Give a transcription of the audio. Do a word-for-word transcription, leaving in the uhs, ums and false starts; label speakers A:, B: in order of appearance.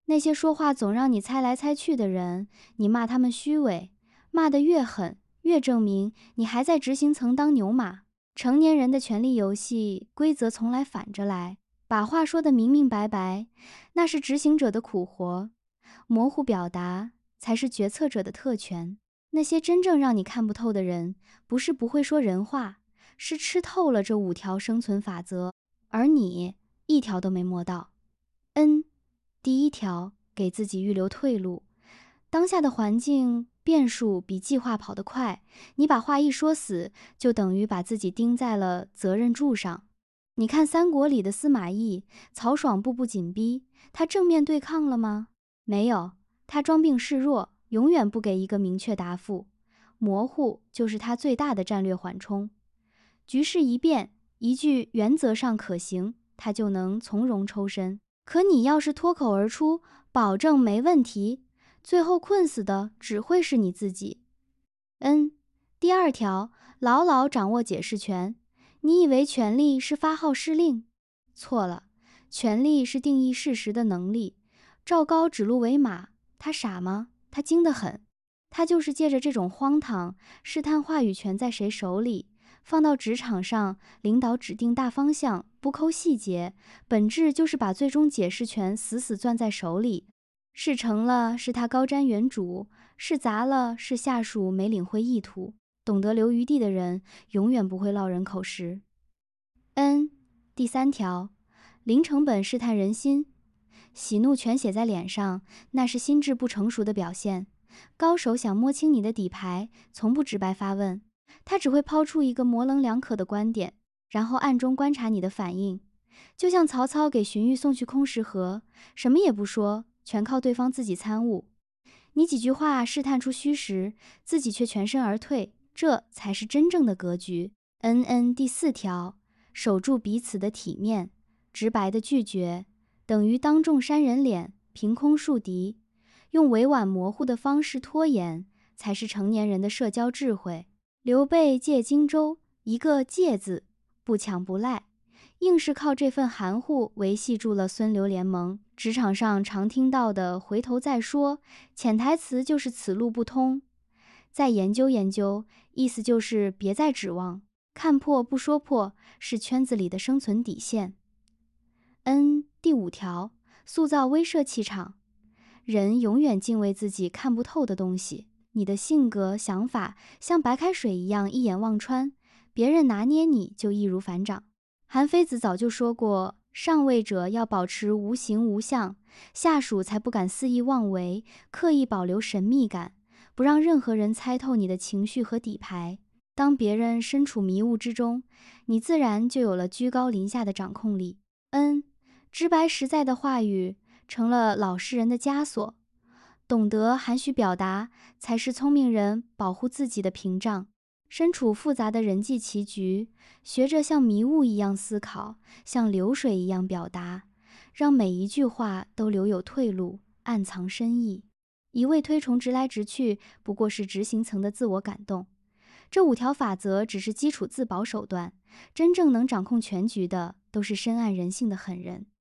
A: 那些说话总让你猜来猜去的人，你骂他们虚伪，骂得越狠，越证明你还在执行层当牛马。成年人的权力游戏规则从来反着来，把话说得明明白白，那是执行者的苦活，模糊表达才是决策者的特权。那些真正让你看不透的人，不是不会说人话，是吃透了这五条生存法则，而你一条都没摸到。N， 第一条，给自己预留退路。当下的环境变数比计划跑得快，你把话一说死，就等于把自己钉在了责任柱上。你看三国里的司马懿，曹爽步步紧逼，他正面对抗了吗？没有，他装病示弱，永远不给一个明确答复。模糊就是他最大的战略缓冲。局势一变，一句原则上可行，他就能从容抽身。可你要是脱口而出，保证没问题，最后困死的只会是你自己。N， 第二条，牢牢掌握解释权。你以为权力是发号施令？错了，权力是定义事实的能力。赵高指鹿为马，他傻吗？他精得很。他就是借着这种荒唐，试探话语权在谁手里。放到职场上，领导指定大方向，不抠细节，本质就是把最终解释权死死攥在手里。事成了是他高瞻远瞩，事砸了是下属没领会意图。懂得留余地的人，永远不会落人口实。N， 第三条，零成本试探人心。喜怒全写在脸上，那是心智不成熟的表现。高手想摸清你的底牌，从不直白发问，他只会抛出一个模棱两可的观点，然后暗中观察你的反应。就像曹操给荀彧送去空食盒，什么也不说，全靠对方自己参悟。你几句话试探出虚实，自己却全身而退，这才是真正的格局。N N 第四条，守住彼此的体面。直白的拒绝等于当众扇人脸，凭空树敌。用委婉模糊的方式拖延，才是成年人的社交智慧。刘备借荆州，一个借字，不抢不赖，硬是靠这份含糊维系住了孙刘联盟。职场上常听到的回头再说，潜台词就是此路不通，再研究研究，意思就是别再指望。看破不说破，是圈子里的生存底线。N 第五条，塑造威慑气场。人永远敬畏自己看不透的东西，你的性格想法像白开水一样一眼望穿，别人拿捏你就易如反掌。韩非子早就说过，上位者要保持无形无相，下属才不敢肆意妄为，刻意保留神秘感，不让任何人猜透你的情绪和底牌。当别人身处迷雾之中，你自然就有了居高临下的掌控力。N， 直白实在的话语成了老实人的枷锁，懂得含蓄表达才是聪明人保护自己的屏障。身处复杂的人际棋局，学着像迷雾一样思考，像流水一样表达，让每一句话都留有退路，暗藏深意。一味推崇直来直去，不过是执行层的自我感动。这五条法则只是基础自保手段，真正能掌控全局的，都是深谙人性的狠人。